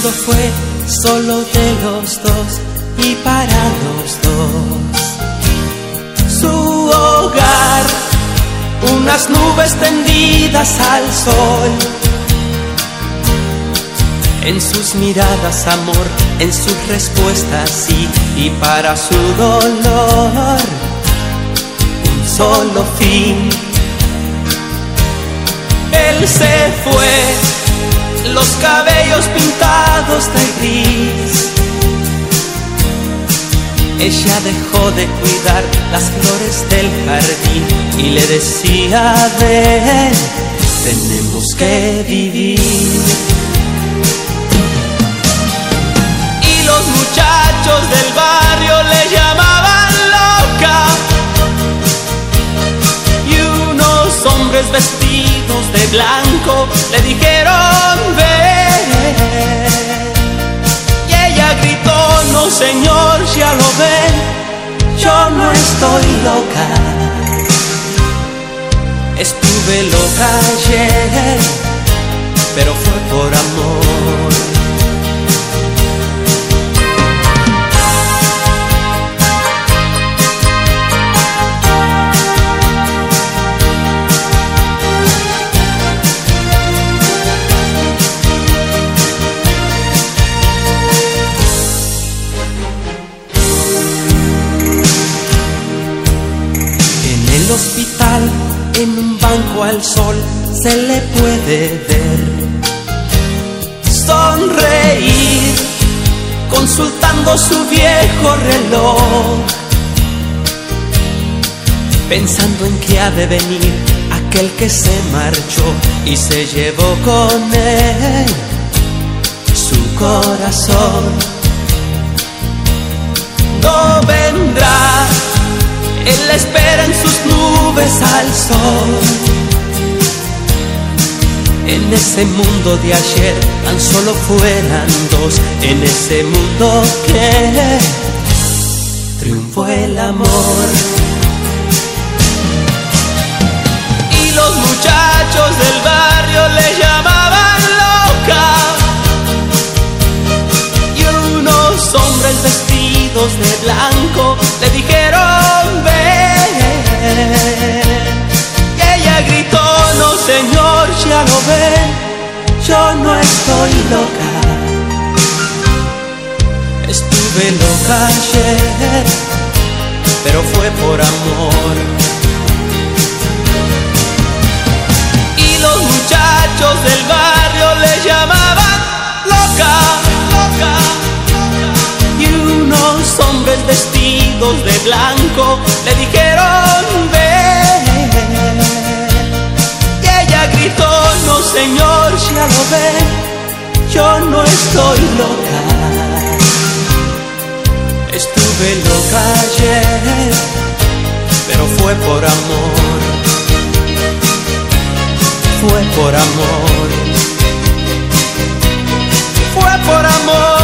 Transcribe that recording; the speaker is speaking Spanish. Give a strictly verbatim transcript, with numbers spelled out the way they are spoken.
mundo fue solo de los dos y para los dos. Su hogar, unas nubes tendidas al sol. En sus miradas amor, en sus respuestas sí, y para su dolor un solo fin. Él se fue, los cabellos pintados de gris. Ella dejó de cuidar las flores del jardín y le decía: ven, tenemos que vivir. Y los muchachos del barrio le llamaban loca, y unos hombres vestidos de blanco le dijeron: ven. Y ella gritó: no señor, ya lo ven, yo no estoy loca. Estuve loca ayer, pero fue por amor. Hospital, en un banco al sol, se le puede ver sonreír, consultando su viejo reloj, pensando en que ha de venir aquel que se marchó y se llevó con él su corazón. No vendrá, él la espera en sus nubes al sol. En ese mundo de ayer tan solo fueran dos, en ese mundo que triunfó el amor. Y los muchachos del barrio le llamaban loca, y unos hombres vestidos de blanco le dijeron: ven. Y ella gritó: no señor, ya lo ven, yo no estoy loca. Estuve loca ayer, pero fue por amor. Y los muchachos del barrio le llamaban loca, loca, y unos hombres vestidos de blanco le dijeron: ven. Y ella gritó: no señor, ya lo ven, yo no estoy loca. Estuve loca ayer, pero fue por amor. Fue por amor. Fue por amor.